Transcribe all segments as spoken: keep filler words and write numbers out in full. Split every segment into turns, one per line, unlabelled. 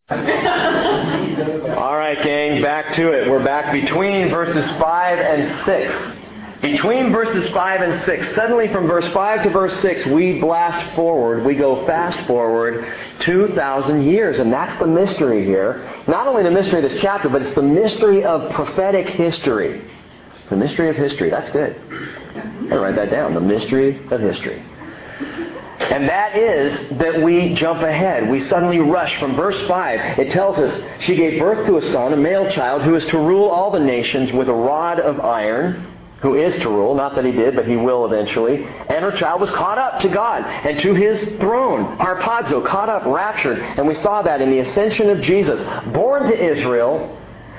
All right, gang, back to it. We're back between verses five and six. Between verses five and six, suddenly from verse five to verse six, we blast forward. We go fast forward two thousand years. And that's the mystery here. Not only the mystery of this chapter, but it's the mystery of prophetic history. The mystery of history. That's good. I write that down. The mystery of history. And that is that we jump ahead. We suddenly rush from verse five. It tells us, she gave birth to a son, a male child, who is to rule all the nations with a rod of iron. Who is to rule, not that he did, but he will eventually. And her child was caught up to God and to his throne. Harpazo, caught up, raptured. And we saw that in the ascension of Jesus. Born to Israel,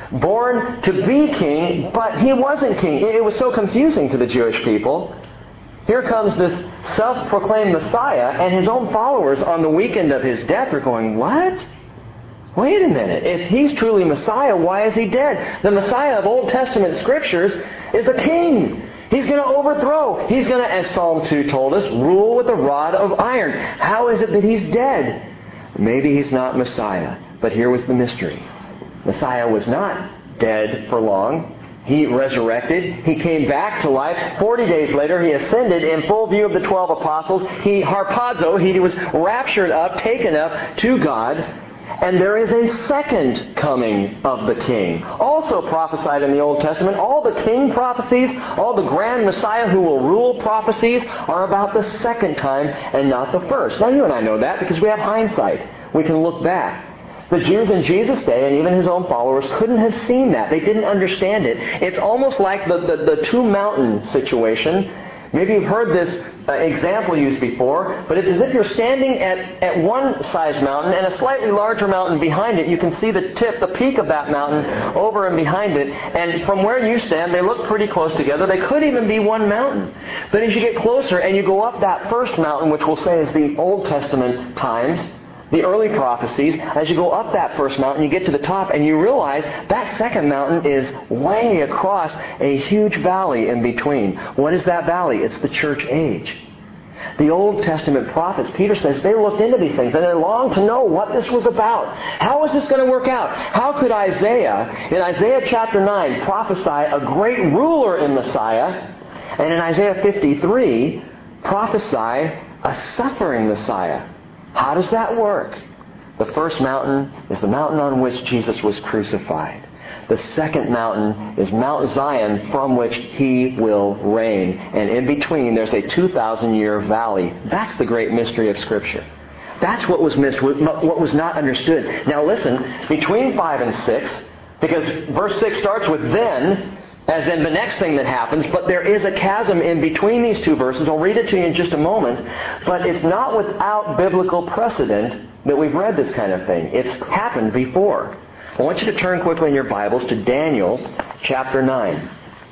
born to be king, but he wasn't king. It was so confusing to the Jewish people. Here comes this self-proclaimed Messiah, and his own followers on the weekend of his death are going, what? Wait a minute. If he's truly Messiah, why is he dead? The Messiah of Old Testament Scriptures is a king. He's going to overthrow. He's going to, as Psalm two told us, rule with a rod of iron. How is it that he's dead? Maybe he's not Messiah. But here was the mystery. Messiah was not dead for long. He resurrected. He came back to life. Forty days later, he ascended in full view of the twelve apostles. He, harpazo, he was raptured up, taken up to God. And there is a second coming of the King. Also prophesied in the Old Testament. All the King prophecies, all the grand Messiah who will rule prophecies are about the second time and not the first. Now you and I know that because we have hindsight. We can look back. The Jews in Jesus' day and even his own followers couldn't have seen that. They didn't understand it. It's almost like the, the, the two mountain situation. Maybe you've heard this uh, example used before, but it's as if you're standing at, at one size mountain and a slightly larger mountain behind it. You can see the tip, the peak of that mountain over and behind it. And from where you stand, they look pretty close together. They could even be one mountain. But as you get closer and you go up that first mountain, which we'll say is the Old Testament times, the early prophecies, as you go up that first mountain, you get to the top and you realize that second mountain is way across a huge valley in between. What is that valley? It's the church age. The Old Testament prophets, Peter says, they looked into these things and they longed to know what this was about. How is this going to work out? How could Isaiah, in Isaiah chapter nine, prophesy a great ruler in Messiah, and in Isaiah fifty-three, prophesy a suffering Messiah? How does that work? The first mountain is the mountain on which Jesus was crucified. The second mountain is Mount Zion, from which he will reign. And in between, there's a two thousand year valley. That's the great mystery of Scripture. That's what was missed, what was not understood. Now listen, between five and six, because verse six starts with then, as in the next thing that happens, but there is a chasm in between these two verses. I'll read it to you in just a moment. But it's not without biblical precedent that we've read this kind of thing. It's happened before. I want you to turn quickly in your Bibles to Daniel chapter nine.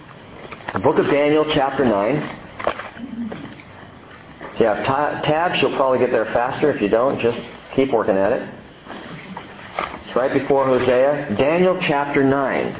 The book of Daniel chapter nine. If you have t- tabs, you'll probably get there faster. If you don't, just keep working at it. It's right before Hosea. Daniel chapter nine.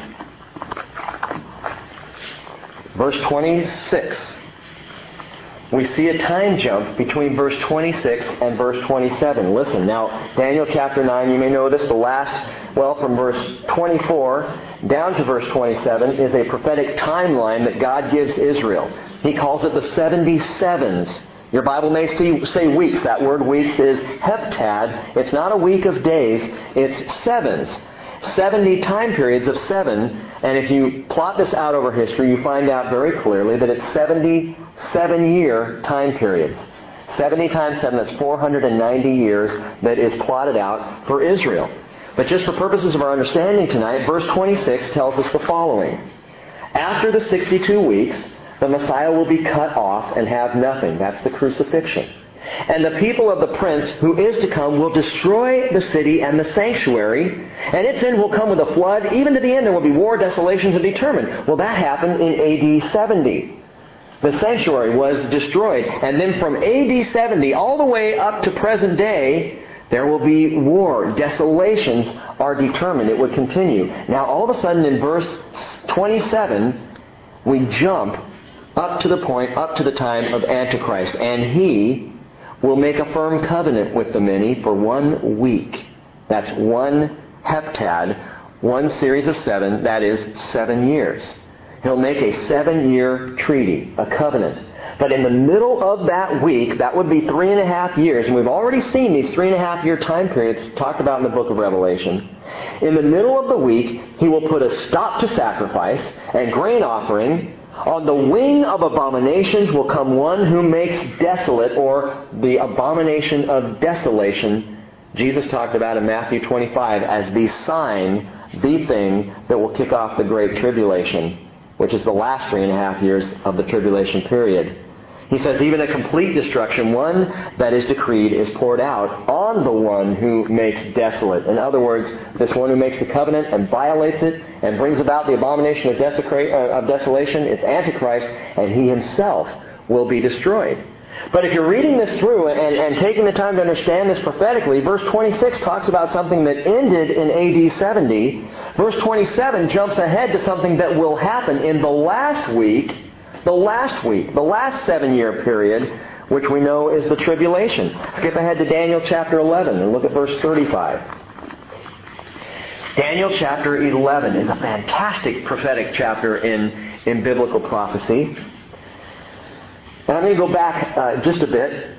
Verse twenty-six. We see a time jump between verse twenty-six and verse twenty-seven. Listen, now, Daniel chapter nine, you may know this, the last, well, from verse twenty-four down to verse twenty-seven is a prophetic timeline that God gives Israel. He calls it the seventy sevens. Your Bible may see, say weeks. That word weeks is heptad. It's not a week of days, it's sevens. seventy time periods of seven, and if you plot this out over history, you find out very clearly that it's seventy-seven year time periods. seventy times seven, that's four hundred ninety years that is plotted out for Israel. But just for purposes of our understanding tonight, verse twenty-six tells us the following. After the sixty-two weeks, the Messiah will be cut off and have nothing. That's the crucifixion. And the people of the prince who is to come will destroy the city and the sanctuary, and its end will come with a flood. Even to the end there will be war, desolations, and determined. Well, that happened in A D seventy. The sanctuary was destroyed. And then from A D seventy all the way up to present day, there will be war. Desolations are determined. It would continue. Now, all of a sudden in verse twenty-seven, we jump up to the point, up to the time of Antichrist. And he will make a firm covenant with the many for one week. That's one heptad, one series of seven, that is seven years. He'll make a seven-year treaty, a covenant. But in the middle of that week, that would be three and a half years, and we've already seen these three and a half year time periods talked about in the book of Revelation. In the middle of the week, he will put a stop to sacrifice and grain offering. On the wing of abominations will come one who makes desolate, or the abomination of desolation, Jesus talked about in Matthew twenty-five as the sign, the thing that will kick off the Great Tribulation, which is the last three and a half years of the tribulation period. He says even a complete destruction, one that is decreed, is poured out on the one who makes desolate. In other words, this one who makes the covenant and violates it and brings about the abomination of, desecra- uh, of desolation, it's Antichrist, and he himself will be destroyed. But if you're reading this through and, and taking the time to understand this prophetically, verse twenty-six talks about something that ended in A D seventy. Verse twenty-seven jumps ahead to something that will happen in the last week, the last week, the last seven-year period, which we know is the tribulation. Skip ahead to Daniel chapter eleven and look at verse thirty-five. Daniel chapter eleven is a fantastic prophetic chapter in, in biblical prophecy. And I'm going to go back uh, just a bit.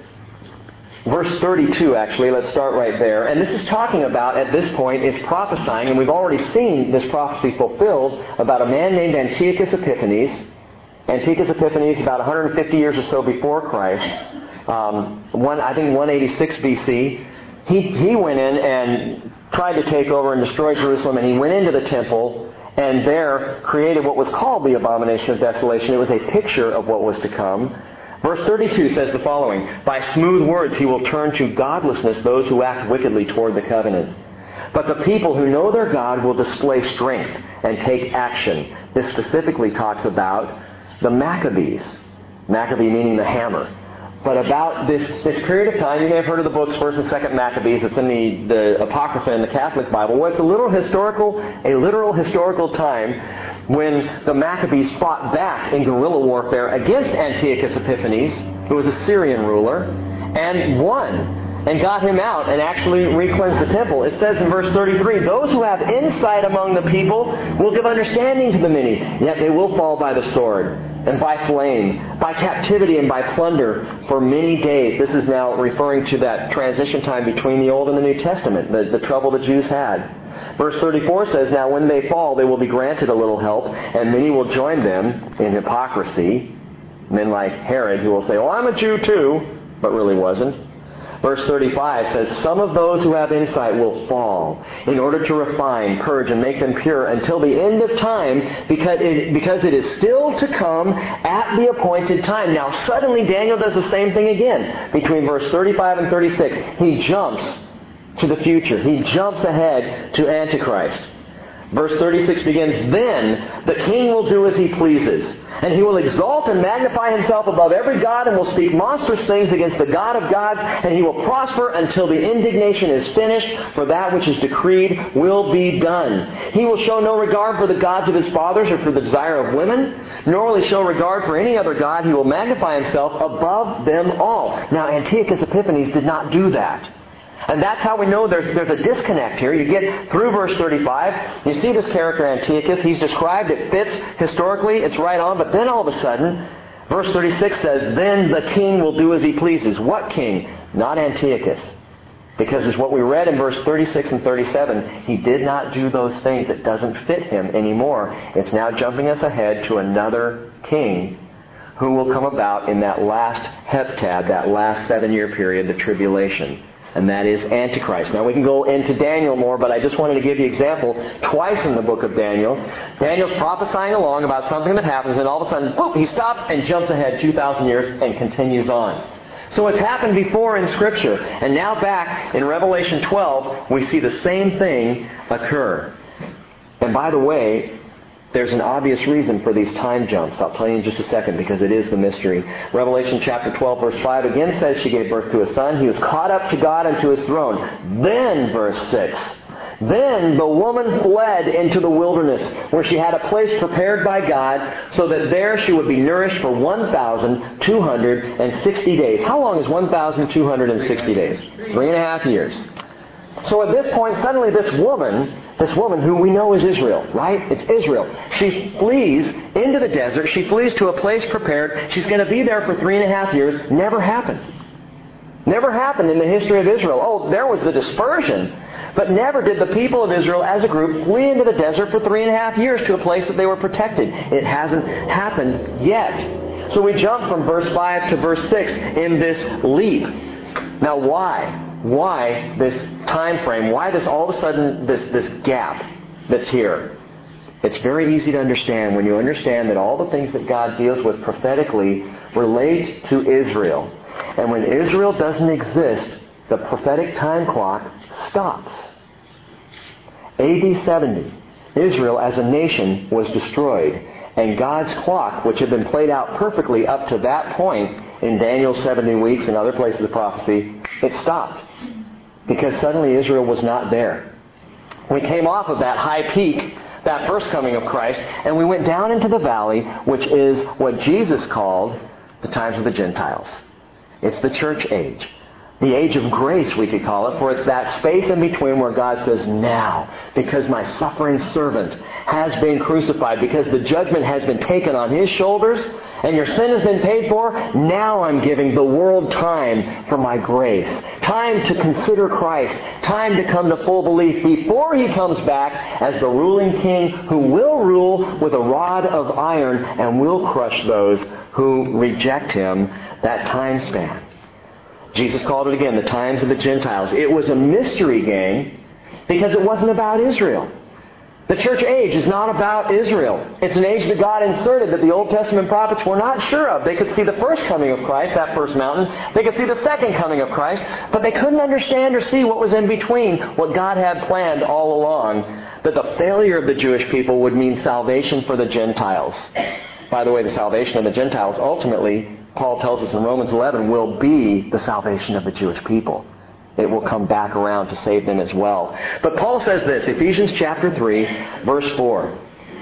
Verse thirty-two, actually, let's start right there. And this is talking about, at this point, is prophesying, and we've already seen this prophecy fulfilled, about a man named Antiochus Epiphanes. Antiochus Epiphanes, about one hundred fifty years or so before Christ. Um, one, I think one eighty-six B C. He, he went in and tried to take over and destroy Jerusalem, and he went into the temple and there created what was called the abomination of desolation. It was a picture of what was to come. Verse thirty-two says the following, by smooth words he will turn to godlessness those who act wickedly toward the covenant. But the people who know their God will display strength and take action. This specifically talks about the Maccabees. Maccabee meaning the hammer. But about this, this period of time, you may have heard of the books First and Second Maccabees. It's in the, the Apocrypha in the Catholic Bible. Well, it's a little historical, a literal historical time when the Maccabees fought back in guerrilla warfare against Antiochus Epiphanes, who was a Syrian ruler, and won, and got him out and actually re-cleansed the temple. It says in verse thirty-three, those who have insight among the people will give understanding to the many, yet they will fall by the sword, and by flame, by captivity, and by plunder for many days. This is now referring to that transition time between the Old and the New Testament, the, the trouble the Jews had. Verse thirty-four says, now when they fall, they will be granted a little help, and many will join them in hypocrisy. Men like Herod, who will say, well, I'm a Jew too, but really wasn't. Verse thirty-five says, some of those who have insight will fall in order to refine, purge, and make them pure until the end of time, because it, because it is still to come at the appointed time. Now suddenly Daniel does the same thing again. Between verse thirty-five and thirty-six, he jumps to the future. He jumps ahead to Antichrist. Verse thirty-six begins, then the king will do as he pleases, and he will exalt and magnify himself above every god, and will speak monstrous things against the God of gods, and he will prosper until the indignation is finished, for that which is decreed will be done. He will show no regard for the gods of his fathers or for the desire of women, nor will he show regard for any other god. He will magnify himself above them all. Now Antiochus Epiphanes did not do that. And that's how we know there's, there's a disconnect here. You get through verse thirty-five, you see this character Antiochus. He's described, it fits historically, it's right on, but then all of a sudden, verse thirty-six says, then the king will do as he pleases. What king? Not Antiochus. Because as what we read in verse thirty-six and thirty-seven, he did not do those things. It doesn't fit him anymore. It's now jumping us ahead to another king who will come about in that last heptad, that last seven-year period, the tribulation. And that is Antichrist. Now we can go into Daniel more, but I just wanted to give you an example. Twice in the book of Daniel, Daniel's prophesying along about something that happens, and all of a sudden, boom, he stops and jumps ahead two thousand years and continues on. So it's happened before in Scripture. And now back in Revelation twelve, we see the same thing occur. And by the way, there's an obvious reason for these time jumps. I'll tell you in just a second, because it is the mystery. Revelation chapter twelve, verse five again says she gave birth to a son. He was caught up to God and to his throne. Then, verse six, then the woman fled into the wilderness, where she had a place prepared by God, so that there she would be nourished for one thousand two hundred sixty days. How long is one thousand two hundred sixty days? Three and a half years. So at this point, suddenly this woman, this woman who we know is Israel, right? It's Israel. She flees into the desert. She flees to a place prepared. She's going to be there for three and a half years. Never happened. Never happened in the history of Israel. Oh, there was the dispersion. But never did the people of Israel as a group flee into the desert for three and a half years to a place that they were protected. It hasn't happened yet. So we jump from verse five to verse six in this leap. Now why? Why this time frame? Why this all of a sudden this, this gap that's here? It's very easy to understand when you understand that all the things that God deals with prophetically relate to Israel. And when Israel doesn't exist, the prophetic time clock stops. A D seventy, Israel as a nation was destroyed. And God's clock, which had been played out perfectly up to that point in Daniel's seventy weeks and other places of prophecy, it stopped. Because suddenly Israel was not there. We came off of that high peak, that first coming of Christ, and we went down into the valley, which is what Jesus called the times of the Gentiles. It's the church age. The age of grace, we could call it, for it's that space in between where God says, now, because my suffering servant has been crucified, because the judgment has been taken on His shoulders, and your sin has been paid for, now I'm giving the world time for my grace. Time to consider Christ. Time to come to full belief before He comes back as the ruling King who will rule with a rod of iron and will crush those who reject Him. That time span. Jesus called it again, the times of the Gentiles. It was a mystery, gang, because it wasn't about Israel. The church age is not about Israel. It's an age that God inserted that the Old Testament prophets were not sure of. They could see the first coming of Christ, that first mountain. They could see the second coming of Christ. But they couldn't understand or see what was in between, what God had planned all along, that the failure of the Jewish people would mean salvation for the Gentiles. By the way, the salvation of the Gentiles ultimately, Paul tells us in Romans eleven, will be the salvation of the Jewish people. It will come back around to save them as well. But Paul says this, Ephesians chapter three, verse four.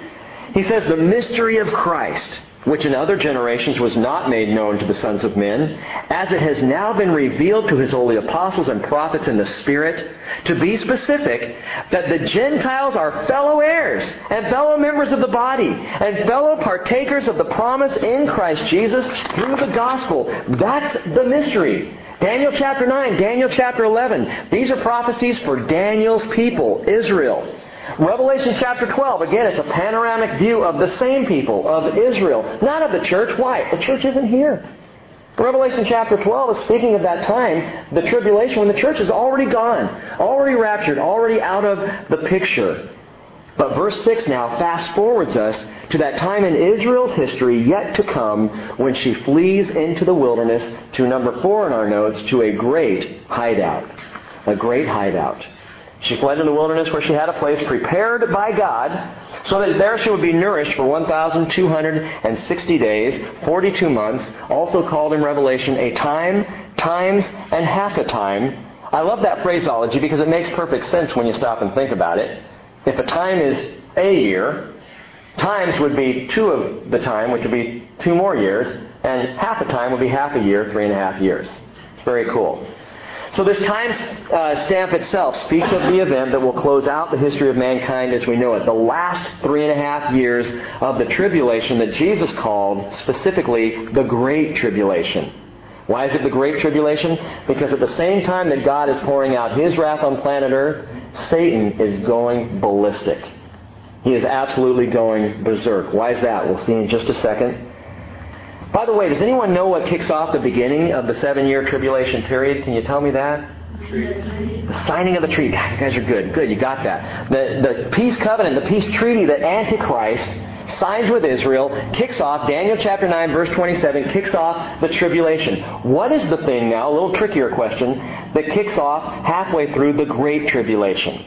He says, the mystery of Christ, which in other generations was not made known to the sons of men, as it has now been revealed to His holy apostles and prophets in the Spirit, to be specific, that the Gentiles are fellow heirs and fellow members of the body and fellow partakers of the promise in Christ Jesus through the gospel. That's the mystery. Daniel chapter nine, Daniel chapter eleven. These are prophecies for Daniel's people, Israel. Revelation chapter twelve, again, it's a panoramic view of the same people, of Israel, not of the church. Why? The church isn't here. Revelation chapter twelve is speaking of that time, the tribulation, when the church is already gone, already raptured, already out of the picture. But verse six now fast forwards us to that time in Israel's history yet to come when she flees into the wilderness to number four in our notes, to a great hideout. A great hideout. She fled in the wilderness where she had a place prepared by God so that there she would be nourished for one thousand two hundred sixty days, forty-two months, also called in Revelation a time, times, and half a time. I love that phraseology because it makes perfect sense when you stop and think about it. If a time is a year, times would be two of the time, which would be two more years, and half a time would be half a year, three and a half years. It's very cool. So this time uh, stamp itself speaks of the event that will close out the history of mankind as we know it. The last three and a half years of the tribulation that Jesus called specifically the Great Tribulation. Why is it the Great Tribulation? Because at the same time that God is pouring out His wrath on planet Earth, Satan is going ballistic. He is absolutely going berserk. Why is that? We'll see in just a second. By the way, does anyone know what kicks off the beginning of the seven-year tribulation period? Can you tell me that? The signing of the treaty. God, you guys are good. Good, you got that. The, the peace covenant, the peace treaty that Antichrist signs with Israel kicks off, Daniel chapter nine, verse twenty-seven, kicks off the tribulation. What is the thing now, a little trickier question, that kicks off halfway through the Great Tribulation?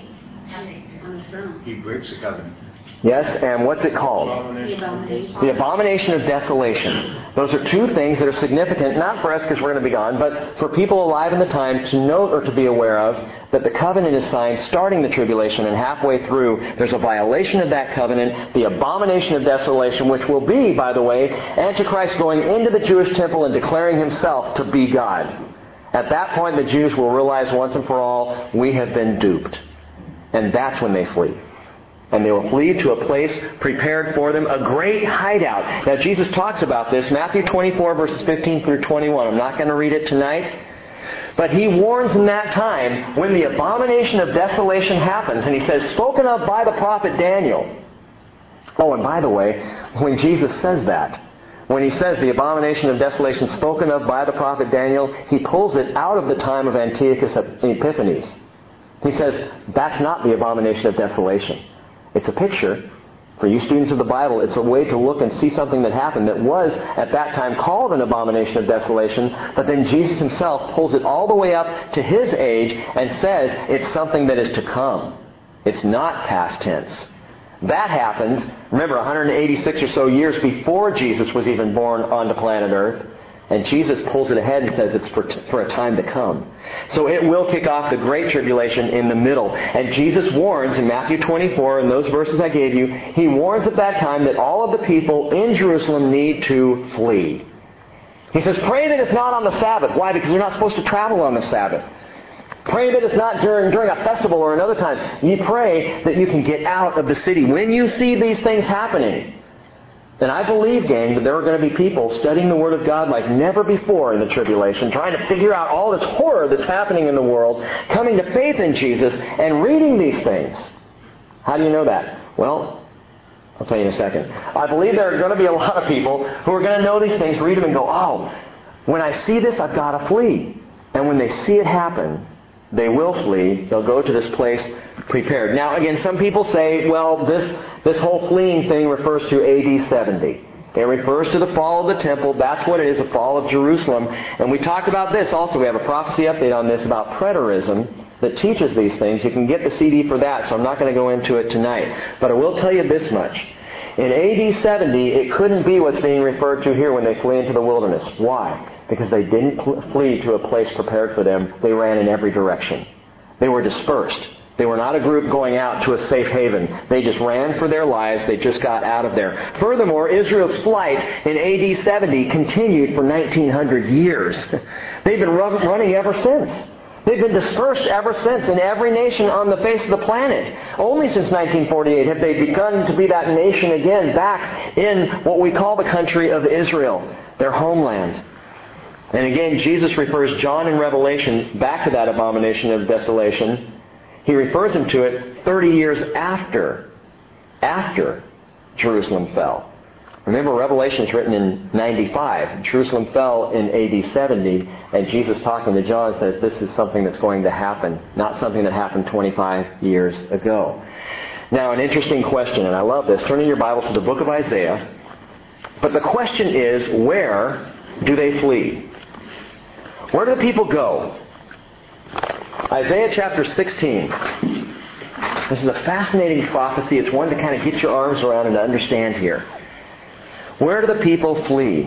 He breaks the covenant.
Yes, and what's it called?
The abomination.
The abomination of desolation. Those are two things that are significant, not for us because we're going to be gone, but for people alive in the time to note or to be aware of that the covenant is signed starting the tribulation, and halfway through there's a violation of that covenant, the abomination of desolation, which will be, by the way, Antichrist going into the Jewish temple and declaring himself to be God. At that point, the Jews will realize once and for all, we have been duped. And that's when they flee. And they will flee to a place prepared for them, a great hideout. Now, Jesus talks about this, Matthew twenty-four, verses fifteen through twenty-one. I'm not going to read it tonight. But He warns in that time when the abomination of desolation happens. And He says, spoken of by the prophet Daniel. Oh, and by the way, when Jesus says that, when He says the abomination of desolation spoken of by the prophet Daniel, He pulls it out of the time of Antiochus Epiphanes. He says, that's not the abomination of desolation. It's a picture. For you students of the Bible, it's a way to look and see something that happened that was at that time called an abomination of desolation, but then Jesus Himself pulls it all the way up to His age and says it's something that is to come. It's not past tense. That happened, remember, one hundred eighty-six or so years before Jesus was even born onto planet Earth. And Jesus pulls it ahead and says it's for, t- for a time to come. So it will kick off the Great Tribulation in the middle. And Jesus warns in Matthew twenty-four, in those verses I gave you, He warns at that time that all of the people in Jerusalem need to flee. He says, pray that it's not on the Sabbath. Why? Because they're not supposed to travel on the Sabbath. Pray that it's not during, during a festival or another time. You pray that you can get out of the city. When you see these things happening, and I believe, gang, that there are going to be people studying the Word of God like never before in the tribulation, trying to figure out all this horror that's happening in the world, coming to faith in Jesus, and reading these things. How do you know that? Well, I'll tell you in a second. I believe there are going to be a lot of people who are going to know these things, read them, and go, oh, when I see this, I've got to flee. And when they see it happen, they will flee. They'll go to this place prepared. Now, again, some people say, well, this, this whole fleeing thing refers to A D seventy. It refers to the fall of the temple. That's what it is, the fall of Jerusalem. And we talked about this also. We have a prophecy update on this about preterism that teaches these things. You can get the C D for that, so I'm not going to go into it tonight. But I will tell you this much. In A D seventy, it couldn't be what's being referred to here when they flee into the wilderness. Why? Because they didn't flee to a place prepared for them. They ran in every direction. They were dispersed. They were not a group going out to a safe haven. They just ran for their lives. They just got out of there. Furthermore, Israel's flight in A D seventy continued for nineteen hundred years. They've been run- running ever since. They've been dispersed ever since in every nation on the face of the planet. Only since nineteen forty-eight have they begun to be that nation again, back in what we call the country of Israel, their homeland. And again, Jesus refers John in Revelation back to that abomination of desolation. He refers him to it thirty years after, after Jerusalem fell. Remember, Revelation is written in ninety-five. Jerusalem fell in A D seventy, and Jesus talking to John says this is something that's going to happen, not something that happened twenty-five years ago. Now, an interesting question, and I love this. Turn in your Bible to the book of Isaiah. But the question is, where do they flee? Where do the people go? Isaiah chapter sixteen. This is a fascinating prophecy. It's one to kind of get your arms around and to understand here. Where do the people flee?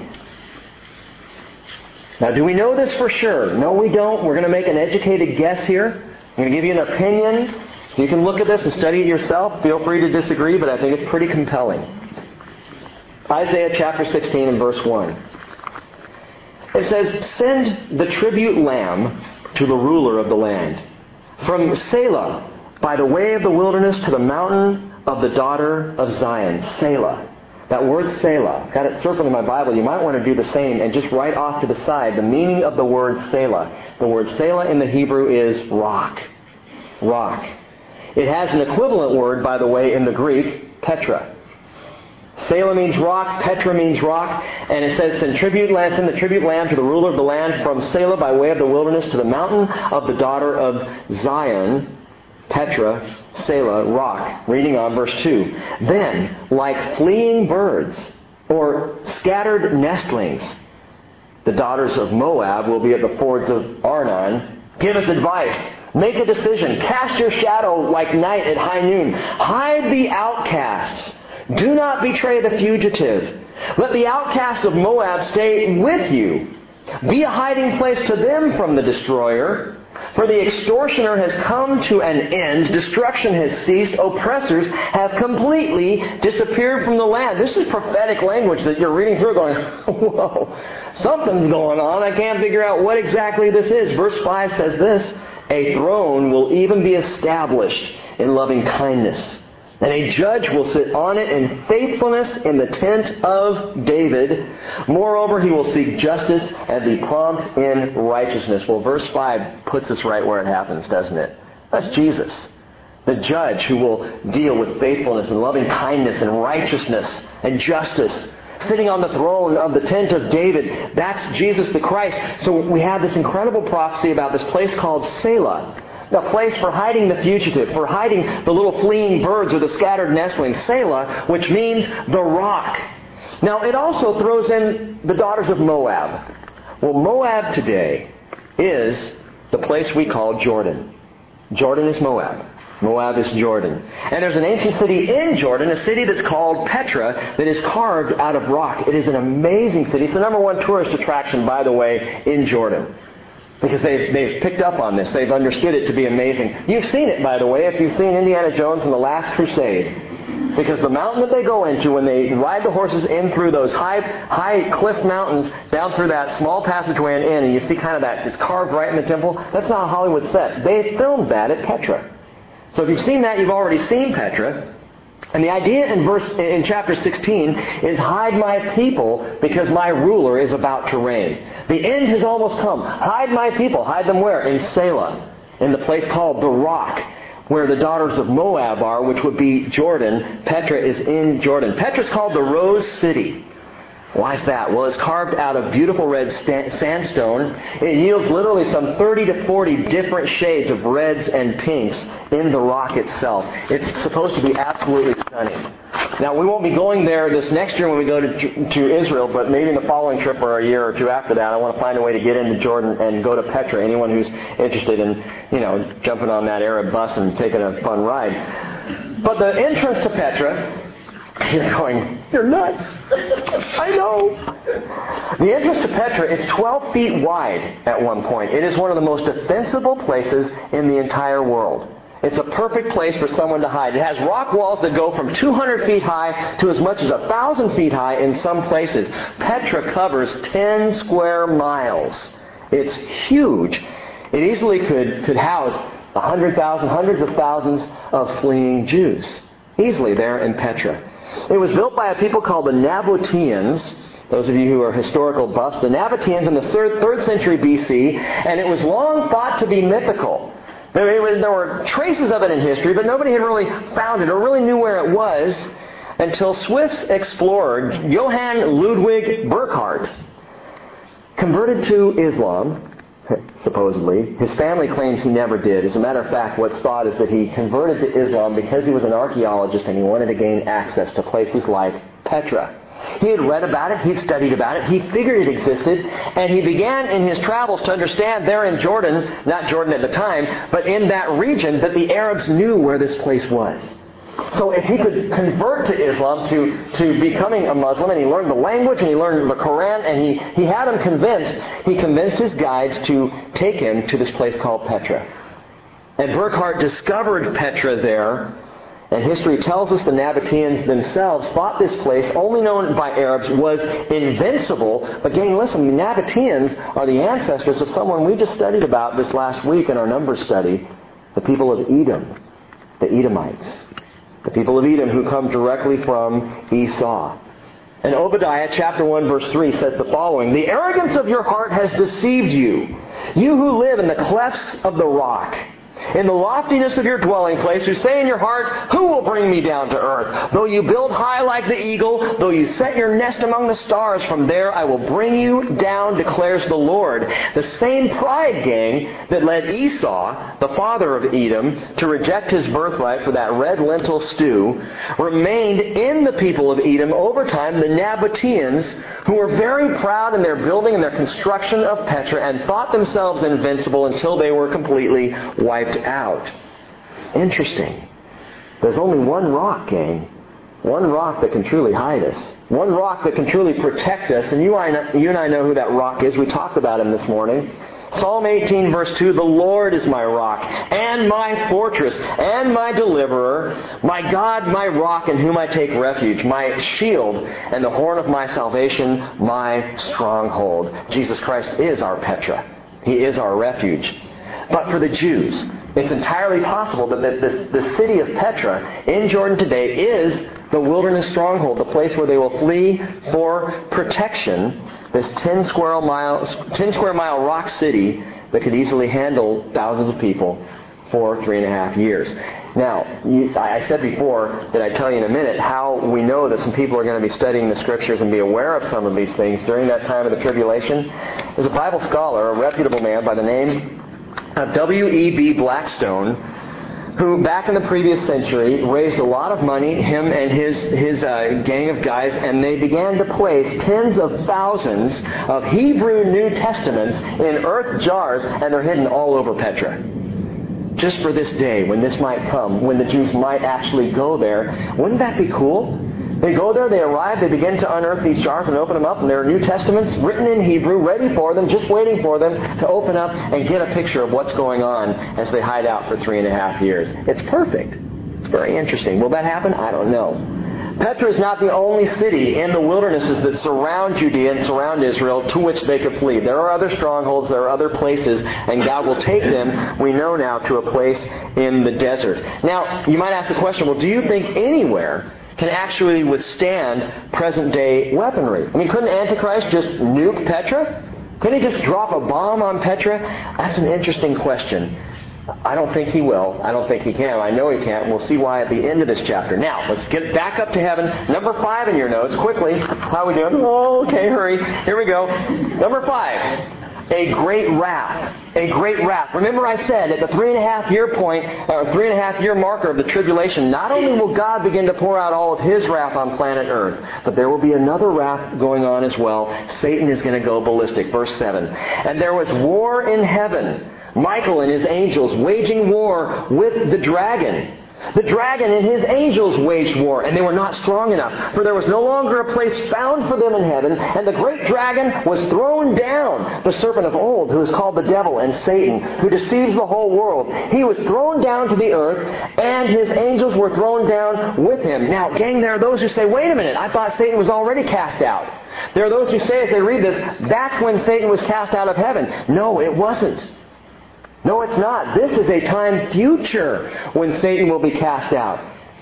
Now, do we know this for sure? No, we don't. We're going to make an educated guess here. I'm going to give you an opinion, so you can look at this and study it yourself. Feel free to disagree, but I think it's pretty compelling. Isaiah chapter sixteen and verse one. It says, "Send the tribute lamb to the ruler of the land. From Selah, by the way of the wilderness, to the mountain of the daughter of Zion." Selah. That word Selah, I've got it circled in my Bible. You might want to do the same and just write off to the side the meaning of the word Selah. The word Selah in the Hebrew is rock. Rock. It has an equivalent word, by the way, in the Greek, Petra. Selah means rock, Petra means rock, and it says, send tribute lamb, send the tribute lamb to the ruler of the land from Selah by way of the wilderness to the mountain of the daughter of Zion, Petra, Selah, rock. Reading on verse two. Then, like fleeing birds or scattered nestlings, the daughters of Moab will be at the fords of Arnon. Give us advice. Make a decision. Cast your shadow like night at high noon. Hide the outcasts. Do not betray the fugitive. Let the outcasts of Moab stay with you. Be a hiding place to them from the destroyer. For the extortioner has come to an end, destruction has ceased, oppressors have completely disappeared from the land. This is prophetic language that you're reading through going, whoa, something's going on. I can't figure out what exactly this is. Verse five says this, a throne will even be established in loving kindness, and a judge will sit on it in faithfulness in the tent of David. Moreover, he will seek justice and be prompt in righteousness. Well, verse five puts us right where it happens, doesn't it? That's Jesus, the judge who will deal with faithfulness and loving kindness and righteousness and justice. Sitting on the throne of the tent of David. That's Jesus the Christ. So we have this incredible prophecy about this place called Selah. A place for hiding the fugitive, for hiding the little fleeing birds or the scattered nestlings. Selah, which means the rock. Now, it also throws in the daughters of Moab. Well, Moab today is the place we call Jordan. Jordan is Moab. Moab is Jordan. And there's an ancient city in Jordan, a city that's called Petra, that is carved out of rock. It is an amazing city. It's the number one tourist attraction, by the way, in Jordan. Because they've, they've picked up on this. They've understood it to be amazing. You've seen it, by the way, if you've seen Indiana Jones and the Last Crusade. Because the mountain that they go into, when they ride the horses in through those high high cliff mountains, down through that small passageway and in, and you see kind of that, it's carved right in the temple, that's not Hollywood set. They filmed that at Petra. So if you've seen that, you've already seen Petra. And the idea in verse in chapter sixteen is hide my people because my ruler is about to reign. The end has almost come. Hide my people. Hide them where? In Selah, in the place called the Rock, where the daughters of Moab are, which would be Jordan. Petra is in Jordan. Petra is called the Rose City. Why is that? Well, it's carved out of beautiful red sta- sandstone. It yields literally some thirty to forty different shades of reds and pinks in the rock itself. It's supposed to be absolutely stunning. Now, we won't be going there this next year when we go to, to Israel, but maybe in the following trip or a year or two after that, I want to find a way to get into Jordan and go to Petra. Anyone who's interested in, you know, jumping on that Arab bus and taking a fun ride. But the entrance to Petra, you're going, you're nuts. I know. The entrance to Petra is twelve feet wide at one point. It is one of the most defensible places in the entire world. It's a perfect place for someone to hide. It has rock walls that go from two hundred feet high to as much as one thousand feet high in some places. Petra covers ten square miles. It's huge. It easily could, could house one hundred thousand, hundreds of thousands of fleeing Jews. Easily there in Petra. It was built by a people called the Nabateans. Those of you who are historical buffs, the Nabateans in the third, third century B C, and it was long thought to be mythical. There, was, there were traces of it in history, but nobody had really found it or really knew where it was until Swiss explorer Johann Ludwig Burckhardt converted to Islam, supposedly. His family claims he never did. As a matter of fact, what's thought is that he converted to Islam because he was an archaeologist and he wanted to gain access to places like Petra. He had read about it, he'd studied about it, he figured it existed, and he began in his travels to understand there in Jordan, not Jordan at the time, but in that region, that the Arabs knew where this place was. So if he could convert to Islam, to, to becoming a Muslim, and he learned the language, and he learned the Quran, and he, he had him convinced, he convinced his guides to take him to this place called Petra. And Burckhardt discovered Petra there, and history tells us the Nabateans themselves thought this place, only known by Arabs, was invincible. But gang, listen, the Nabateans are the ancestors of someone we just studied about this last week in our Numbers study, the people of Edom, the Edomites. The people of Edom who come directly from Esau. And Obadiah chapter one verse three says the following, "The arrogance of your heart has deceived you, you who live in the clefts of the rock. In the loftiness of your dwelling place, who say in your heart, who will bring me down to earth? Though you build high like the eagle, though you set your nest among the stars, from there I will bring you down, declares the Lord." The same pride, gang, that led Esau, the father of Edom, to reject his birthright for that red lentil stew, remained in the people of Edom over time, the Nabateans, who were very proud in their building and their construction of Petra and thought themselves invincible until they were completely wiped out. Interesting. There's only one rock, gang. One rock that can truly hide us. One rock that can truly protect us. And you, I, you and I know who that rock is. We talked about him this morning. Psalm eighteen verse two, the Lord is my rock and my fortress and my deliverer, my God, my rock in whom I take refuge, my shield and the horn of my salvation, my stronghold. Jesus Christ is our Petra. He is our refuge. But for the Jews, it's entirely possible that the, the, the city of Petra in Jordan today is the wilderness stronghold, the place where they will flee for protection. This ten square mile, ten square mile rock city that could easily handle thousands of people for three and a half years. Now, you, I said before that I'd tell you in a minute how we know that some people are going to be studying the Scriptures and be aware of some of these things during that time of the tribulation. There's a Bible scholar, a reputable man by the name of W E B Blackstone, who back in the previous century raised a lot of money, him and his, his uh, gang of guys, and they began to place tens of thousands of Hebrew New Testaments in earth jars, and they're hidden all over Petra. Just for this day, when this might come, when the Jews might actually go there. Wouldn't that be cool? They go there, they arrive, they begin to unearth these jars and open them up, and there are New Testaments written in Hebrew, ready for them, just waiting for them to open up and get a picture of what's going on as they hide out for three and a half years. It's perfect. It's very interesting. Will that happen? I don't know. Petra is not the only city in the wildernesses that surround Judea and surround Israel to which they could flee. There are other strongholds, there are other places, and God will take them, we know now, to a place in the desert. Now, you might ask the question, well, do you think anywhere can actually withstand present-day weaponry? I mean, couldn't Antichrist just nuke Petra? Couldn't he just drop a bomb on Petra? That's an interesting question. I don't think he will. I don't think he can. I know he can't. We'll see why at the end of this chapter. Now, let's get back up to heaven. Number five in your notes, quickly. How are we doing? Oh, okay, hurry. Here we go. Number five. A great wrath. A great wrath. Remember I said at the three and a half year point, or three and a half year marker of the tribulation, not only will God begin to pour out all of His wrath on planet Earth, but there will be another wrath going on as well. Satan is going to go ballistic. Verse seven. And there was war in heaven. Michael and his angels waging war with the dragon. The dragon and his angels waged war, and they were not strong enough, for there was no longer a place found for them in heaven, and the great dragon was thrown down, the serpent of old, who is called the devil and Satan, who deceives the whole world. He was thrown down to the earth, and his angels were thrown down with him. Now, gang, there are those who say, wait a minute, I thought Satan was already cast out. There are those who say, as they read this, that's when Satan was cast out of heaven. No, it wasn't. No, it's not. This is a time future when Satan will be cast out.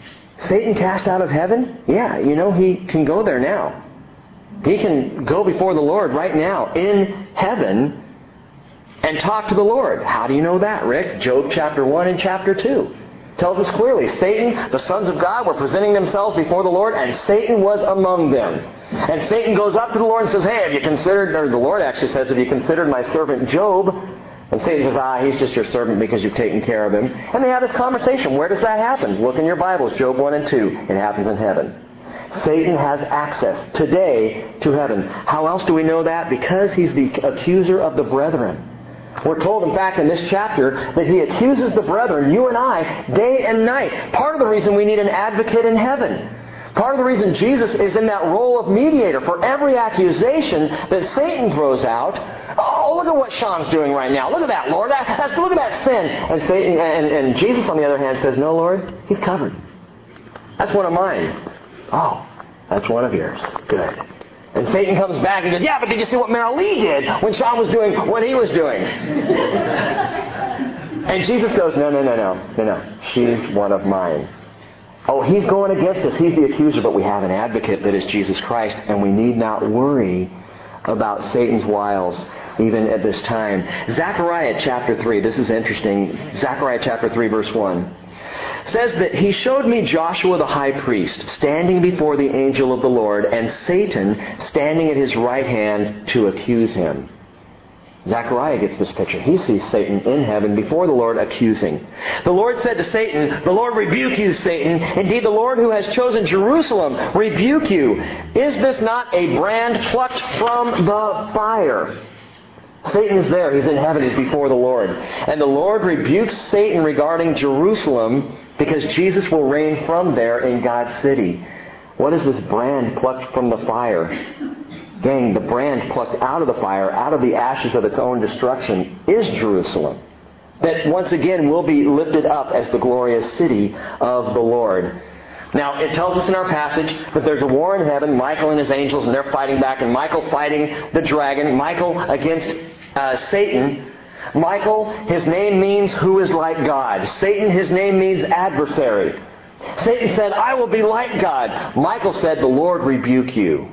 Satan cast out of heaven? Yeah, you know, he can go there now. He can go before the Lord right now in heaven and talk to the Lord. How do you know that, Rick? Job chapter one and chapter two tells us clearly. Satan, the sons of God, were presenting themselves before the Lord, and Satan was among them. And Satan goes up to the Lord and says, hey, have you considered, or the Lord actually says, have you considered my servant Job? And Satan says, ah, he's just your servant because you've taken care of him. And they have this conversation. Where does that happen? Look in your Bibles, Job one and two. It happens in heaven. Satan has access today to heaven. How else do we know that? Because he's the accuser of the brethren. We're told, in fact, in this chapter that he accuses the brethren, you and I, day and night. Part of the reason we need an advocate in heaven. Part of the reason Jesus is in that role of mediator for every accusation that Satan throws out. Oh, look at what Sean's doing right now. Look at that, Lord. That, that's, look at that sin. And Satan and, and Jesus, on the other hand, says, no, Lord, he's covered. That's one of mine. Oh, that's one of yours. Good. And Satan comes back and goes, yeah, but did you see what Merrill Lee did when Sean was doing what he was doing? And Jesus goes, no, no, no, no, no, no. She's one of mine. Oh, he's going against us. He's the accuser, but we have an advocate that is Jesus Christ, and we need not worry about Satan's wiles even at this time. Zechariah chapter three, this is interesting. Zechariah chapter three, verse one, says that he showed me Joshua the high priest standing before the angel of the Lord, and Satan standing at his right hand to accuse him. Zechariah gets this picture. He sees Satan in heaven before the Lord accusing. The Lord said to Satan, the Lord rebuke you, Satan. Indeed, the Lord who has chosen Jerusalem rebuke you. Is this not a brand plucked from the fire? Satan is there. He's in heaven. He's before the Lord. And the Lord rebukes Satan regarding Jerusalem because Jesus will reign from there in God's city. What is this brand plucked from the fire? Gang, the brand plucked out of the fire, out of the ashes of its own destruction, is Jerusalem. That once again will be lifted up as the glorious city of the Lord. Now, it tells us in our passage that there's a war in heaven, Michael and his angels, and they're fighting back, and Michael fighting the dragon, Michael against uh, Satan. Michael, his name means who is like God. Satan, his name means adversary. Satan said, I will be like God. Michael said, the Lord rebuke you.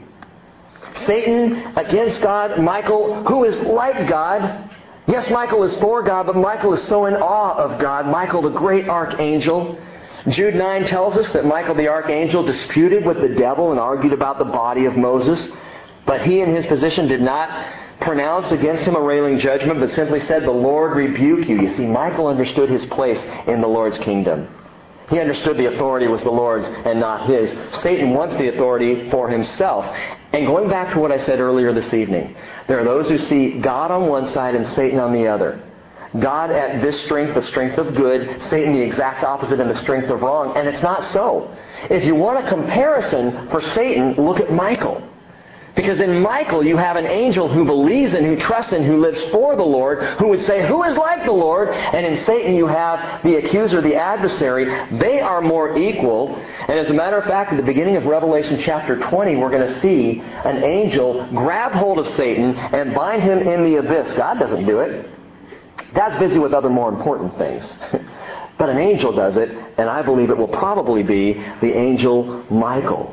Satan against God, Michael, who is like God. Yes, Michael is for God, but Michael is so in awe of God. Michael, the great archangel. Jude nine tells us that Michael the archangel disputed with the devil and argued about the body of Moses. But he in his position did not pronounce against him a railing judgment, but simply said, the Lord rebuke you. You see, Michael understood his place in the Lord's kingdom. He understood the authority was the Lord's and not his. Satan wants the authority for himself. And going back to what I said earlier this evening, there are those who see God on one side and Satan on the other. God at this strength, the strength of good, Satan the exact opposite in the strength of wrong. And it's not so. If you want a comparison for Satan, look at Michael. Because in Michael you have an angel who believes and who trusts and who lives for the Lord, who would say, who is like the Lord? And in Satan you have the accuser, the adversary. They are more equal. And as a matter of fact, at the beginning of Revelation chapter twenty, we're going to see an angel grab hold of Satan and bind him in the abyss. God doesn't do it. God's busy with other more important things. But an angel does it, and I believe it will probably be the angel Michael.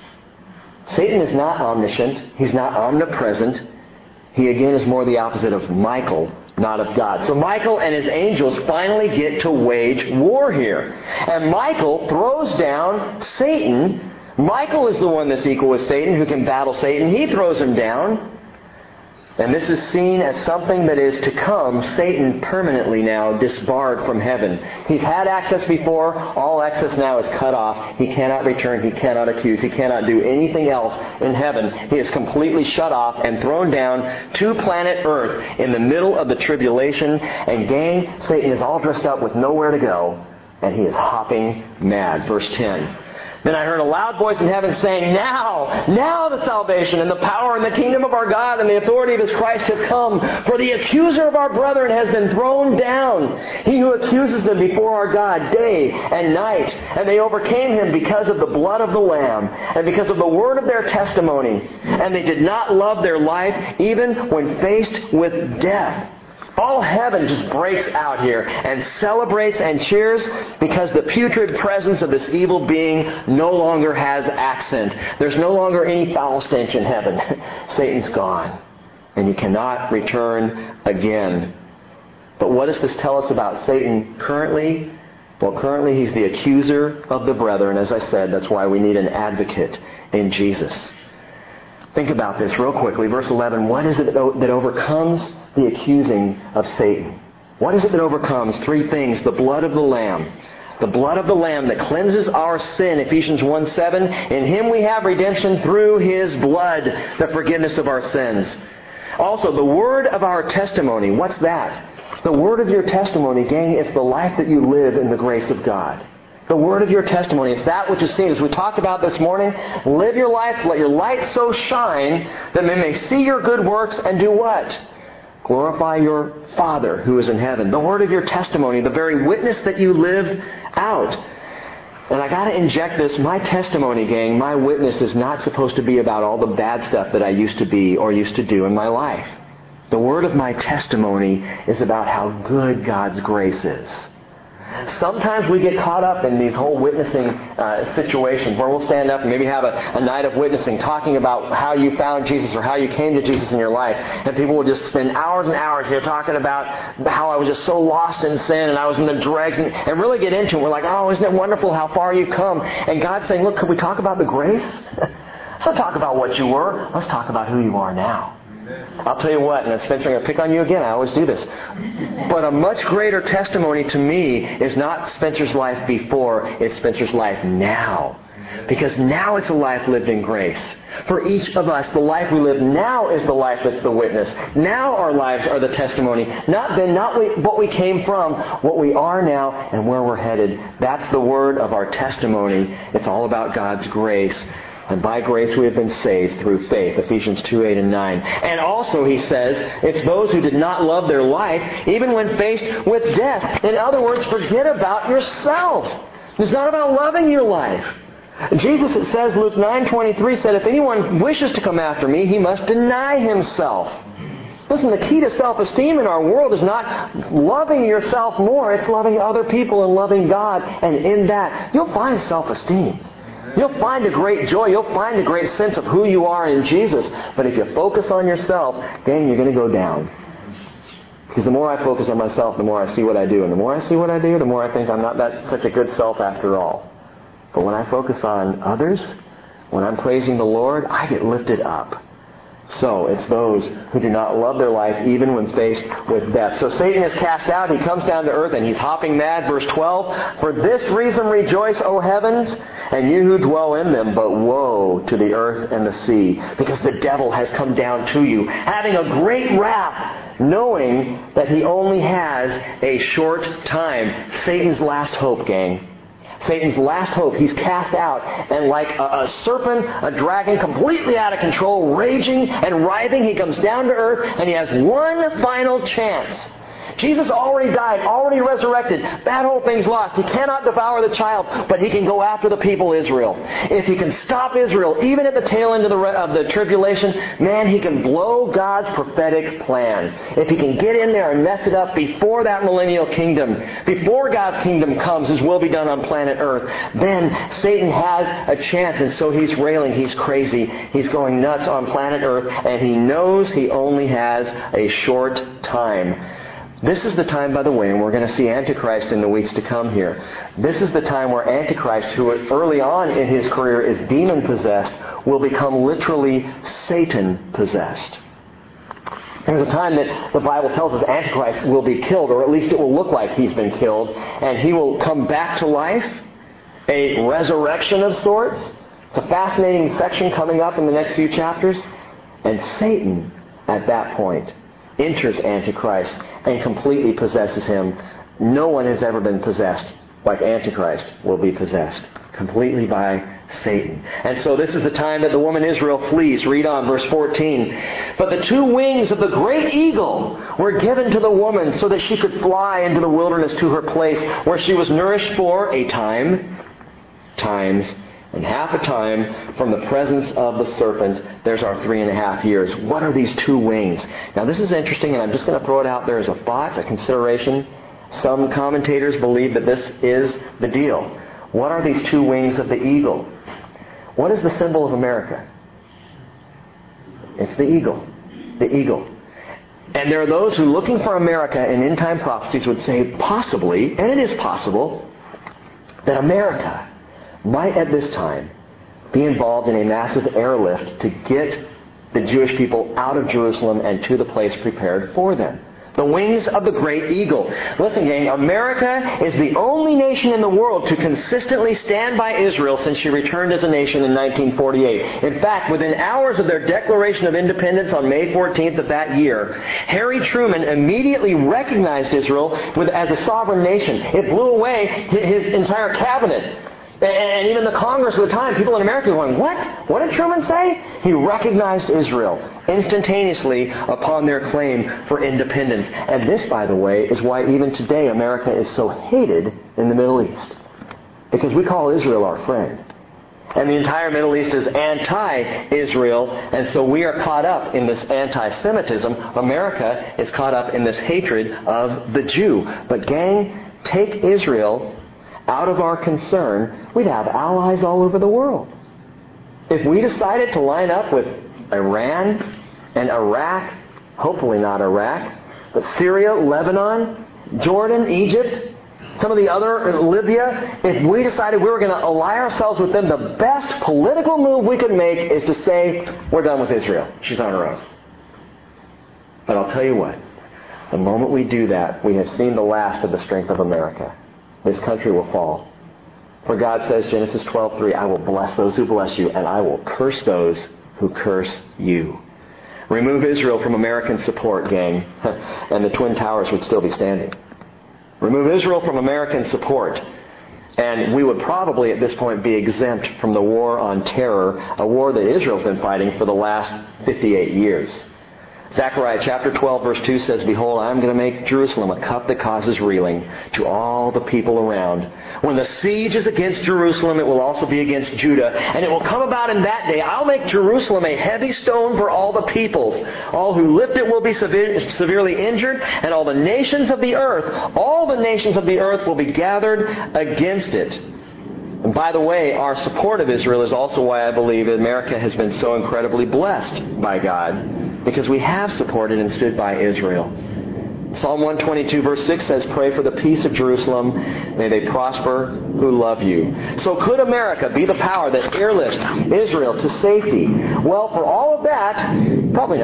Satan is not omniscient. He's not omnipresent. He again is more the opposite of Michael, not of God. So Michael and his angels finally get to wage war here. And Michael throws down Satan. Michael is the one that's equal with Satan, who can battle Satan. He throws him down. And this is seen as something that is to come, Satan permanently now disbarred from heaven. He's had access before. All access now is cut off. He cannot return. He cannot accuse. He cannot do anything else in heaven. He is completely shut off and thrown down to planet Earth in the middle of the tribulation. And gang, Satan is all dressed up with nowhere to go. And he is hopping mad. Verse ten. Then I heard a loud voice in heaven saying, Now, now the salvation and the power and the kingdom of our God and the authority of His Christ have come. For the accuser of our brethren has been thrown down. He who accuses them before our God day and night. And they overcame him because of the blood of the Lamb and because of the word of their testimony. And they did not love their life even when faced with death. All heaven just breaks out here and celebrates and cheers because the putrid presence of this evil being no longer has accent. There's no longer any foul stench in heaven. Satan's gone. And you cannot return again. But what does this tell us about Satan currently? Well, currently he's the accuser of the brethren. As I said, that's why we need an advocate in Jesus. Think about this real quickly. Verse eleven, what is it that overcomes the accusing of Satan? What is it that overcomes? Three things. The blood of the Lamb. The blood of the Lamb that cleanses our sin. Ephesians one seven. In Him we have redemption through His blood, the forgiveness of our sins. Also, the word of our testimony. What's that? The word of your testimony, gang, is the life that you live in the grace of God. The word of your testimony. It's that which is seen. As we talked about this morning, live your life, let your light so shine that men may see your good works and do what? Glorify your Father who is in heaven. The word of your testimony, the very witness that you lived out. And I got to inject this. My testimony, gang, my witness is not supposed to be about all the bad stuff that I used to be or used to do in my life. The word of my testimony is about how good God's grace is. Sometimes we get caught up in these whole witnessing uh, situations where we'll stand up and maybe have a, a night of witnessing talking about how you found Jesus or how you came to Jesus in your life. And people will just spend hours and hours here talking about how I was just so lost in sin and I was in the dregs and, and really get into it. We're like, oh, isn't it wonderful how far you've come? And God's saying, look, could we talk about the grace? Let's not talk about what you were. Let's talk about who you are now. I'll tell you what, and Spencer, I'm going to pick on you again. I always do this. But a much greater testimony to me is not Spencer's life before, it's Spencer's life now. Because now it's a life lived in grace. For each of us, the life we live now is the life that's the witness. Now our lives are the testimony. Not then, not we, what we came from, what we are now and where we're headed. That's the word of our testimony. It's all about God's grace. And by grace we have been saved through faith, Ephesians two, eight and nine. And also, he says, it's those who did not love their life, even when faced with death. In other words, forget about yourself. It's not about loving your life. Jesus, it says, Luke nine twenty-three said, if anyone wishes to come after me, he must deny himself. Listen, the key to self-esteem in our world is not loving yourself more. It's loving other people and loving God. And in that, you'll find self-esteem. You'll find a great joy. You'll find a great sense of who you are in Jesus. But if you focus on yourself, then you're going to go down. Because the more I focus on myself, the more I see what I do. And the more I see what I do, the more I think I'm not that such a good self after all. But when I focus on others, when I'm praising the Lord, I get lifted up. So, it's those who do not love their life even when faced with death. So Satan is cast out, he comes down to earth, and he's hopping mad. Verse twelve, for this reason rejoice, O heavens, and you who dwell in them, but woe to the earth and the sea, because the devil has come down to you, having a great wrath, knowing that he only has a short time. Satan's last hope, gang. Satan's last hope. He's cast out, and like a, a serpent, a dragon, completely out of control, raging and writhing, he comes down to earth, and he has one final chance. Jesus already died, already resurrected. That whole thing's lost. He cannot devour the child, but he can go after the people Israel. If he can stop Israel, even at the tail end of the, of the tribulation, man, he can blow God's prophetic plan. If he can get in there and mess it up before that millennial kingdom, before God's kingdom comes, his will be done on planet Earth, then Satan has a chance, and so he's railing, he's crazy, he's going nuts on planet Earth, and he knows he only has a short time. This is the time, by the way, and we're going to see Antichrist in the weeks to come here. This is the time where Antichrist, who early on in his career is demon-possessed, will become literally Satan-possessed. There's a time that the Bible tells us Antichrist will be killed, or at least it will look like he's been killed, and he will come back to life, a resurrection of sorts. It's a fascinating section coming up in the next few chapters. And Satan, at that point, enters Antichrist and completely possesses him. No one has ever been possessed like Antichrist will be possessed, completely by Satan. And so this is the time that the woman Israel flees. Read on, verse fourteen. But the two wings of the great eagle were given to the woman so that she could fly into the wilderness to her place, where she was nourished for a time, times, and half a time from the presence of the serpent. There's our three and a half years. What are these two wings? Now this is interesting, and I'm just going to throw it out there as a thought, a consideration. Some commentators believe that this is the deal. What are these two wings of the eagle? What is the symbol of America? It's the eagle. The eagle. And there are those who, looking for America in end-time prophecies, would say possibly, and it is possible, that America might at this time be involved in a massive airlift to get the Jewish people out of Jerusalem and to the place prepared for them. The wings of the great eagle. Listen, gang, America is the only nation in the world to consistently stand by Israel since she returned as a nation in nineteen forty-eight. In fact, within hours of their Declaration of Independence on May fourteenth of that year, Harry Truman immediately recognized Israel with, as a sovereign nation. It blew away his entire cabinet. And even the Congress at the time, people in America were going, what? What did Truman say? He recognized Israel instantaneously upon their claim for independence. And this, by the way, is why even today America is so hated in the Middle East. Because we call Israel our friend. And the entire Middle East is anti-Israel, and so we are caught up in this anti-Semitism. America is caught up in this hatred of the Jew. But gang, take Israel out of our concern, we'd have allies all over the world. If we decided to line up with Iran and Iraq, hopefully not Iraq, but Syria, Lebanon, Jordan, Egypt, some of the other, Libya, if we decided we were going to ally ourselves with them, the best political move we could make is to say, we're done with Israel. She's on her own. But I'll tell you what, the moment we do that, we have seen the last of the strength of America. This country will fall. For God says, Genesis twelve three, I will bless those who bless you, and I will curse those who curse you. Remove Israel from American support, gang, and the Twin Towers would still be standing. Remove Israel from American support, And we would probably at this point be exempt from the war on terror, a war that Israel's been fighting for the last fifty-eight years. Zechariah chapter twelve verse two says, "Behold, I am going to make Jerusalem a cup that causes reeling to all the people around. When the siege is against Jerusalem, it will also be against Judah. And it will come about in that day, I'll make Jerusalem a heavy stone for all the peoples. All who lift it will be severe, severely injured, and all the nations of the earth, all the nations of the earth will be gathered against it." And by the way, our support of Israel is also why I believe that America has been so incredibly blessed by God, because we have supported and stood by Israel. Psalm one twenty-two verse six says, "Pray for the peace of Jerusalem. May they prosper who love you." So could America be the power that airlifts Israel to safety? Well, for all of that, probably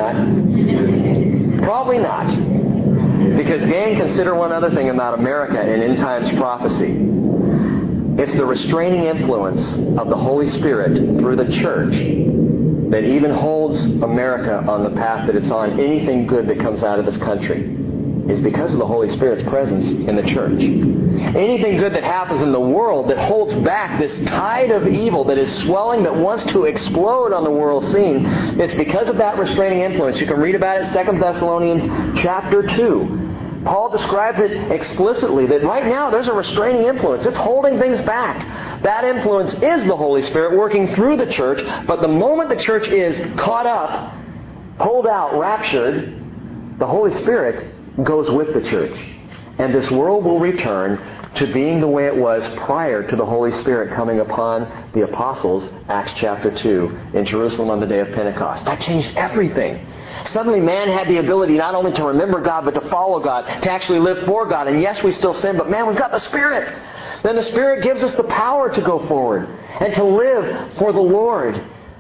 not. Probably not. Because, gang, consider one other thing about America in end times prophecy. It's the restraining influence of the Holy Spirit through the church that even holds America on the path that it's on. Anything good that comes out of this country is because of the Holy Spirit's presence in the church. Anything good that happens in the world that holds back this tide of evil that is swelling, that wants to explode on the world scene, it's because of that restraining influence. You can read about it in Second Thessalonians chapter two. Paul describes it explicitly that right now there's a restraining influence. It's holding things back. That influence is the Holy Spirit working through the church, but the moment the church is caught up, pulled out, raptured, the Holy Spirit goes with the church. And this world will return to being the way it was prior to the Holy Spirit coming upon the apostles, Acts chapter two, in Jerusalem on the day of Pentecost. That changed everything. Suddenly man had the ability not only to remember God, but to follow God, to actually live for God. And yes, we still sin, but man, we've got the Spirit. Then the Spirit gives us the power to go forward and to live for the Lord.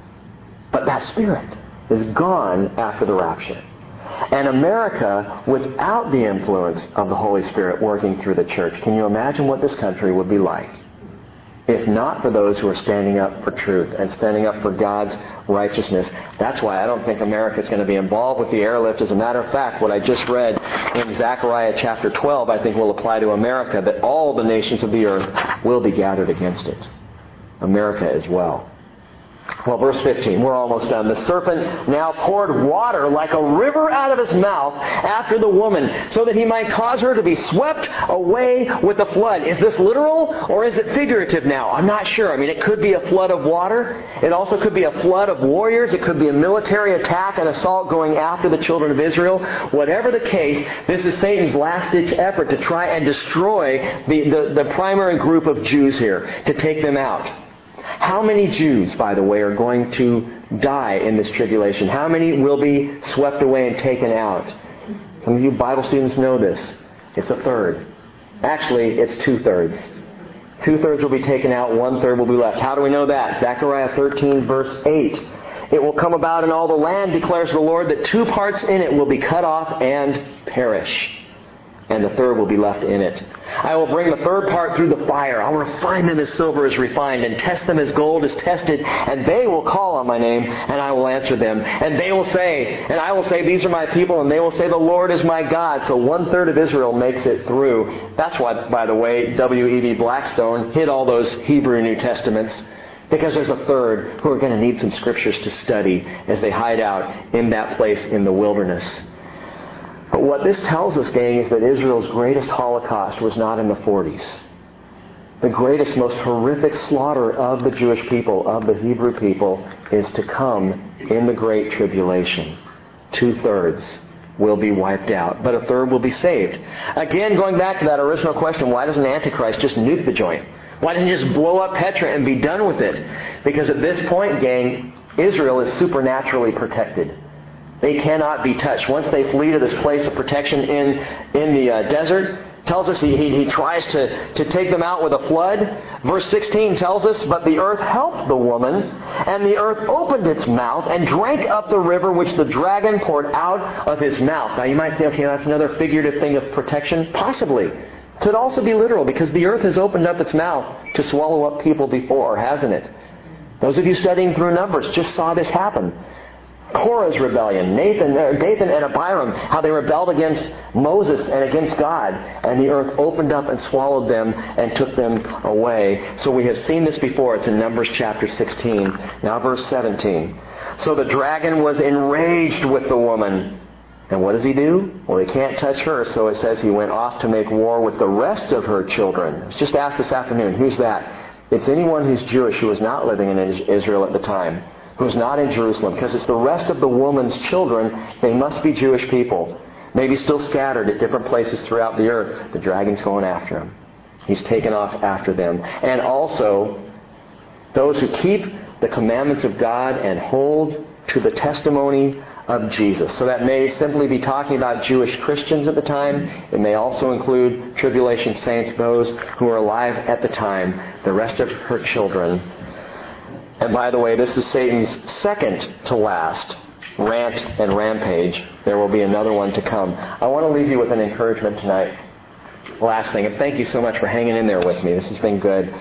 But that Spirit is gone after the rapture. And America, without the influence of the Holy Spirit working through the church, can you imagine what this country would be like? If not for those who are standing up for truth and standing up for God's righteousness. That's why I don't think America is going to be involved with the airlift. As a matter of fact, what I just read in Zechariah chapter twelve, I think will apply to America, that all the nations of the earth will be gathered against it. America as well. Well, verse fifteen, we're almost done. "The serpent now poured water like a river out of his mouth after the woman, so that he might cause her to be swept away with the flood." Is this literal or is it figurative now? I'm not sure. I mean, it could be a flood of water. It also could be a flood of warriors. It could be a military attack and assault going after the children of Israel. Whatever the case, this is Satan's last-ditch effort to try and destroy the, the, the primary group of Jews here, to take them out. How many Jews, by the way, are going to die in this tribulation? How many will be swept away and taken out? Some of you Bible students know this. It's a third. Actually, it's two-thirds. Two-thirds will be taken out, one-third will be left. How do we know that? Zechariah thirteen, verse eight. "It will come about in all the land, declares the Lord, that two parts in it will be cut off and perish, and the third will be left in it. I will bring the third part through the fire. I will refine them as silver is refined, and test them as gold is tested. And they will call on my name, and I will answer them. And they will say, and I will say, these are my people, and they will say, the Lord is my God." So one-third of Israel makes it through. That's why, by the way, W E B Blackstone hid all those Hebrew New Testaments, because there's a third who are going to need some scriptures to study as they hide out in that place in the wilderness. But what this tells us, gang, is that Israel's greatest Holocaust was not in the forties. The greatest, most horrific slaughter of the Jewish people, of the Hebrew people, is to come in the Great Tribulation. Two-thirds will be wiped out, but a third will be saved. Again, going back to that original question, why doesn't Antichrist just nuke the joint? Why doesn't he just blow up Petra and be done with it? Because at this point, gang, Israel is supernaturally protected. They cannot be touched. Once they flee to this place of protection in, in the uh, desert, tells us he, he, he tries to, to take them out with a flood. Verse sixteen tells us, "But the earth helped the woman, and the earth opened its mouth and drank up the river which the dragon poured out of his mouth." Now you might say, okay, that's another figurative thing of protection. Possibly. Could also be literal, because the earth has opened up its mouth to swallow up people before, hasn't it? Those of you studying through Numbers just saw this happen. Korah's rebellion, Nathan, or Dathan and Abiram, how they rebelled against Moses and against God, and the earth opened up and swallowed them and took them away. So we have seen this before. It's in Numbers chapter sixteen. Now verse seventeen. So the dragon was enraged with the woman. And what does he do? Well, he can't touch her, so it says he went off to make war with the rest of her children. I was just asked this afternoon, who's that? It's anyone who's Jewish who was not living in Israel at the time, who's not in Jerusalem, because it's the rest of the woman's children. They must be Jewish people, maybe still scattered at different places throughout the earth. The dragon's going after him. He's taken off after them. And also, those who keep the commandments of God and hold to the testimony of Jesus. So that may simply be talking about Jewish Christians at the time. It may also include tribulation saints, those who are alive at the time, the rest of her children. And by the way, this is Satan's second to last rant and rampage. There will be another one to come. I want to leave you with an encouragement tonight. Last thing, and thank you so much for hanging in there with me. This has been good.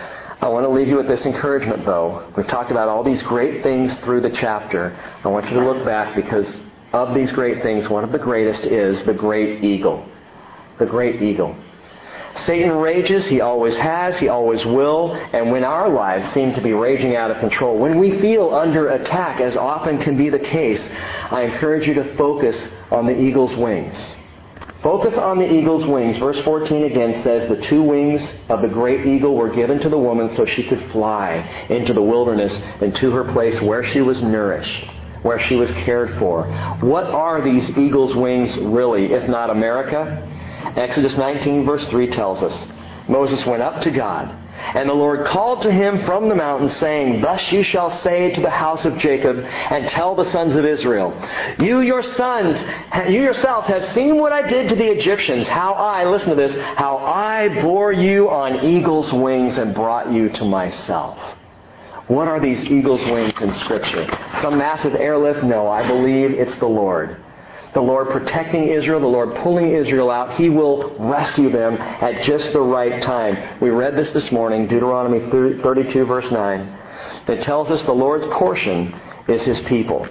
I want to leave you with this encouragement, though. We've talked about all these great things through the chapter. I want you to look back, because of these great things, one of the greatest is the great eagle. The great eagle. Satan rages. He always has. He always will. And when our lives seem to be raging out of control, when we feel under attack, as often can be the case, I encourage you to focus on the eagle's wings. Focus on the eagle's wings. Verse fourteen again says, the two wings of the great eagle were given to the woman so she could fly into the wilderness and to her place where she was nourished, where she was cared for. What are these eagle's wings really, if not America? Exodus nineteen verse three tells us, Moses went up to God, and the Lord called to him from the mountain, saying, thus you shall say to the house of Jacob, and tell the sons of Israel, you your sons, you yourselves have seen what I did to the Egyptians, how I, listen to this, how I bore you on eagle's wings and brought you to myself. What are these eagle's wings in Scripture? Some massive airlift? No, I believe it's the Lord. The Lord protecting Israel, the Lord pulling Israel out. He will rescue them at just the right time. We read this this morning, Deuteronomy thirty-two, verse nine. That tells us the Lord's portion is His people.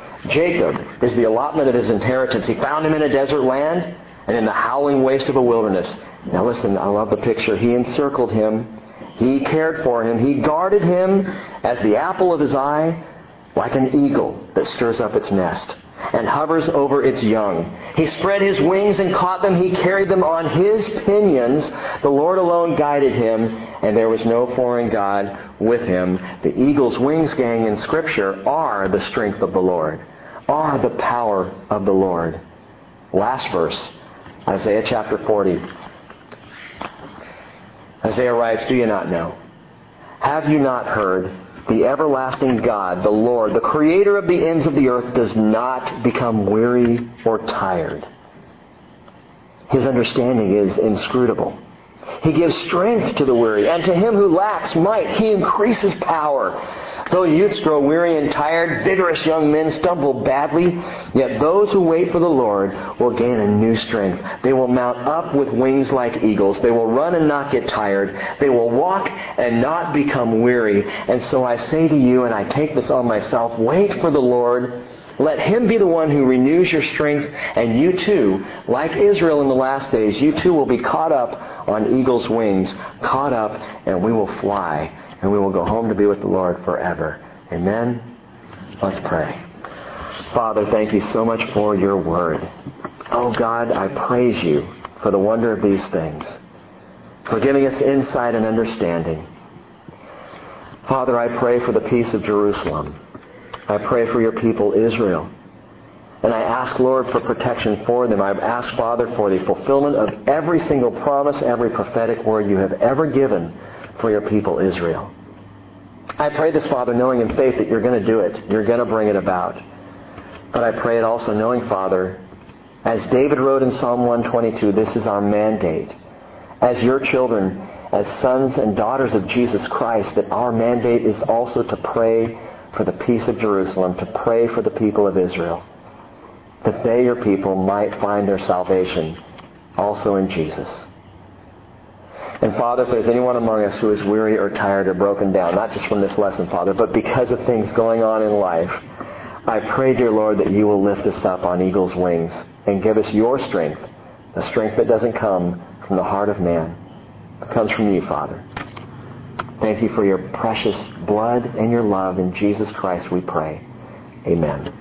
Jacob is the allotment of His inheritance. He found him in a desert land and in the howling waste of a wilderness. Now listen, I love the picture. He encircled him. He cared for him. He guarded him as the apple of His eye, like an eagle that stirs up its nest and hovers over its young. He spread His wings and caught them. He carried them on His pinions. The Lord alone guided him, and there was no foreign God with him. The eagle's wings, gang, in Scripture are the strength of the Lord, are the power of the Lord. Last verse, Isaiah chapter forty. Isaiah writes, do you not know? Have you not heard? The everlasting God, the Lord, the Creator of the ends of the earth, does not become weary or tired. His understanding is inscrutable. He gives strength to the weary, and to him who lacks might, He increases power. Though youths grow weary and tired, vigorous young men stumble badly, yet those who wait for the Lord will gain a new strength. They will mount up with wings like eagles. They will run and not get tired. They will walk and not become weary. And so I say to you, and I take this on myself, wait for the Lord. Let Him be the one who renews your strength, and you too, like Israel in the last days, you too will be caught up on eagle's wings, caught up, and we will fly, and we will go home to be with the Lord forever. Amen? Let's pray. Father, thank you so much for your word. Oh God, I praise you for the wonder of these things, for giving us insight and understanding. Father, I pray for the peace of Jerusalem. I pray for your people, Israel. And I ask, Lord, for protection for them. I ask, Father, for the fulfillment of every single promise, every prophetic word you have ever given for your people, Israel. I pray this, Father, knowing in faith that you're going to do it. You're going to bring it about. But I pray it also knowing, Father, as David wrote in Psalm one twenty-two, this is our mandate. As your children, as sons and daughters of Jesus Christ, that our mandate is also to pray for the peace of Jerusalem, to pray for the people of Israel, that they, your people, might find their salvation also in Jesus. And Father, if there's anyone among us who is weary or tired or broken down, not just from this lesson, Father, but because of things going on in life, I pray, dear Lord, that you will lift us up on eagle's wings and give us your strength, the strength that doesn't come from the heart of man, but comes from you, Father. Thank you for your precious blood and your love. In Jesus Christ we pray. Amen.